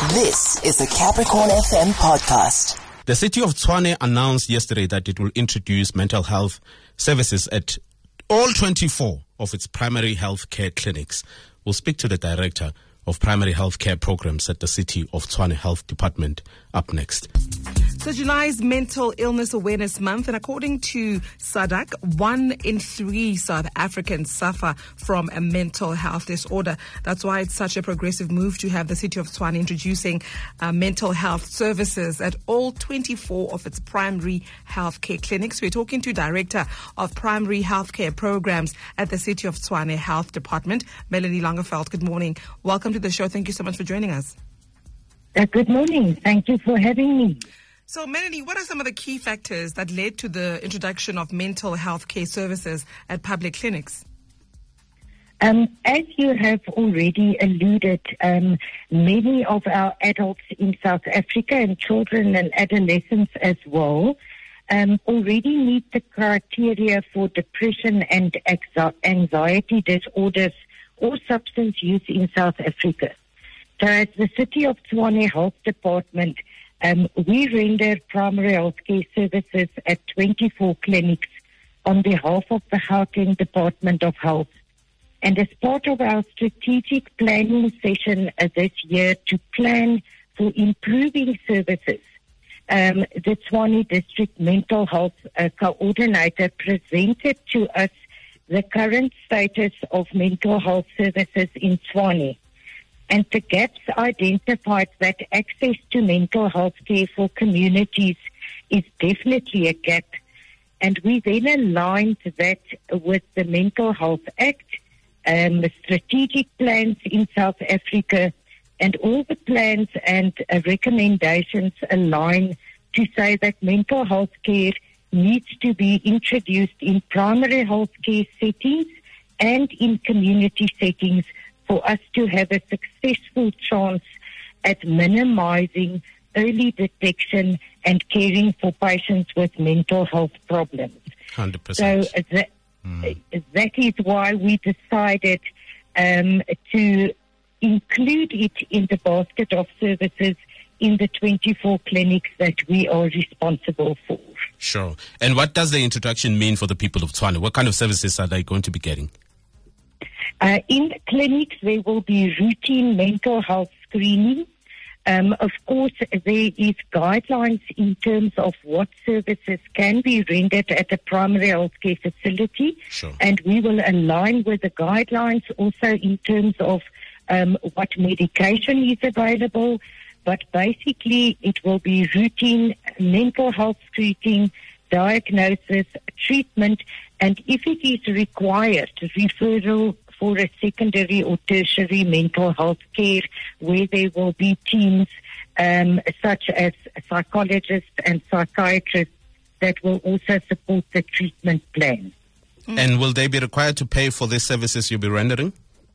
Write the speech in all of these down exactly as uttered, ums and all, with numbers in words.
This is the Capricorn F M podcast. The city of Tshwane announced yesterday that it will introduce mental health services at all twenty-four of its primary health care clinics. We'll speak to the director of primary health care programs at the city of Tshwane Health Department up next. So July is Mental Illness Awareness Month, and according to SADAG, one in three South Africans suffer from a mental health disorder. That's why it's such a progressive move to have the city of Tshwane introducing uh, mental health services at all twenty-four of its primary health care clinics. We're talking to Director of Primary Health Care Programs at the city of Tshwane Health Department, Melanie Langeveld. Good morning. Welcome to the show. Thank you so much for joining us. Uh, good morning. Thank you for having me. So, Melanie, what are some of the key factors that led to the introduction of mental health care services at public clinics? Um, as you have already alluded, um, many of our adults in South Africa and children and adolescents as well um, already meet the criteria for depression and anxiety disorders or substance use in South Africa. So as the City of Tshwane Health Department, Um, we render primary health care services at twenty-four clinics on behalf of the Gauteng Department of Health. And as part of our strategic planning session uh, this year to plan for improving services, um, the Tshwane District Mental Health uh, Coordinator presented to us the current status of mental health services in Tshwane. And the gaps identified that access to mental health care for communities is definitely a gap. And we then aligned that with the Mental Health Act, um, the strategic plans in South Africa, and all the plans and uh, recommendations align to say that mental health care needs to be introduced in primary health care settings and in community settings for us to have a successful chance at minimizing early detection and caring for patients with mental health problems. one hundred percent. So that, mm. that is why we decided um, to include it in the basket of services in the twenty-four clinics that we are responsible for. Sure. And what does the introduction mean for the people of Tshwane? What kind of services are they going to be getting? Uh, in the clinics, there will be routine mental health screening. Um, of course, there is guidelines in terms of what services can be rendered at a primary health care facility. Sure. And we will align with the guidelines also in terms of um, what medication is available. But basically, it will be routine mental health screening, diagnosis, treatment, and if it is required, referral for a secondary or tertiary mental health care where there will be teams um, such as psychologists and psychiatrists that will also support the treatment plan. Mm. And will they be required to pay for the services you'll be rendering?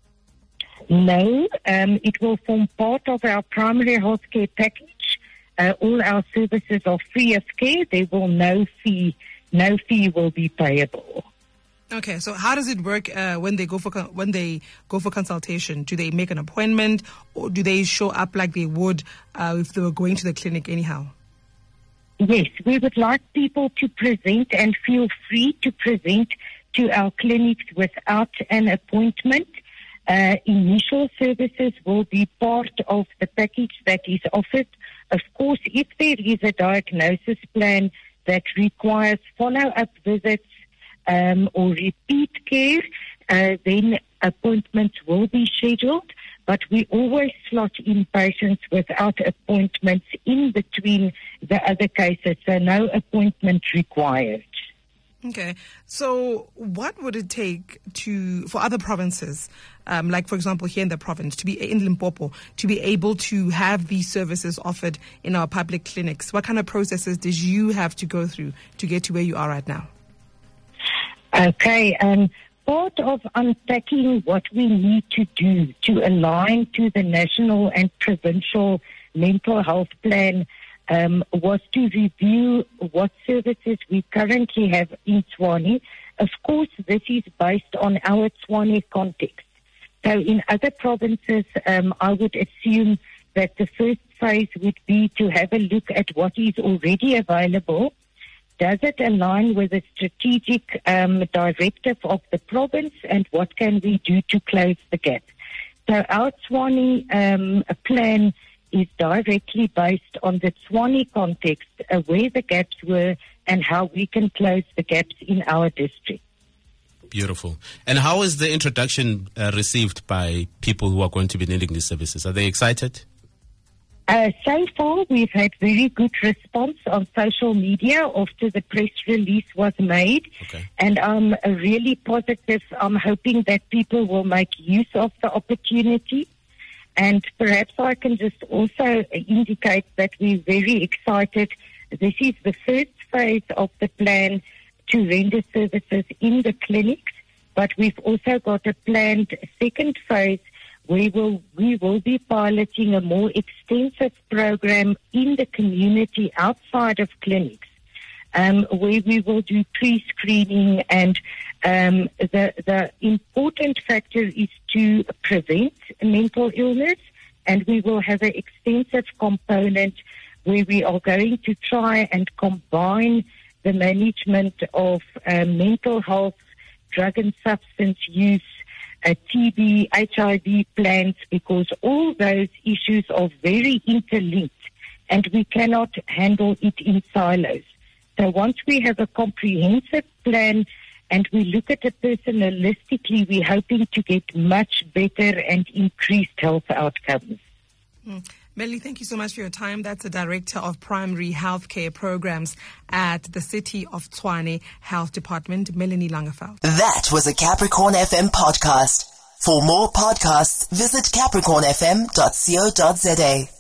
No, um, it will form part of our primary health care package. Uh, all our services are free of care. There will no fee, no fee will be payable. Okay, so how does it work uh, when they go for when they go for consultation? Do they make an appointment, or do they show up like they would uh, if they were going to the clinic anyhow? Yes, we would like people to present and feel free to present to our clinics without an appointment. Uh, initial services will be part of the package that is offered. Of course, if there is a diagnosis plan that requires follow-up visits, Um, or repeat care, uh, then appointments will be scheduled, but we always slot in patients without appointments in between the other cases, so no appointment required. Okay, so what would it take to for other provinces, um, like for example here in the province, to be in Limpopo, to be able to have these services offered in our public clinics? What kind of processes did you have to go through to get to where you are right now? Okay, um, part of unpacking what we need to do to align to the national and provincial mental health plan um, was to review what services we currently have in Tshwane. Of course, this is based on our Tshwane context. So in other provinces, um, I would assume that the first phase would be to have a look at what is already available. Does it align with the strategic um, directive of the province, and what can we do to close the gap? So our Tshwane um, plan is directly based on the Tshwane context, uh, where the gaps were and how we can close the gaps in our district. Beautiful. And how is the introduction uh, received by people who are going to be needing these services? Are they excited? Uh, so far, we've had very good response on social media after the press release was made. Okay. And I'm uh, really positive. I'm hoping that people will make use of the opportunity. And perhaps I can just also indicate that we're very excited. This is the first phase of the plan to render services in the clinics, but we've also got a planned second phase where we'll, we will be piloting a more extensive program in the community outside of clinics, um, where we will do pre-screening, and um, the, the important factor is to prevent mental illness, and we will have an extensive component where we are going to try and combine the management of uh, mental health, drug and substance use, uh, T B, H I V plans, because all those issues are very interlinked and we cannot handle it in silos. So once we have a comprehensive plan and we look at a person holistically, we're hoping to get much better and increased health outcomes. Mm. Melanie, thank you so much for your time. That's the Director of Primary Healthcare Programs at the City of Tshwane Health Department, Melanie Langeveld. That was a Capricorn F M podcast. For more podcasts, visit capricorn f m dot co dot za.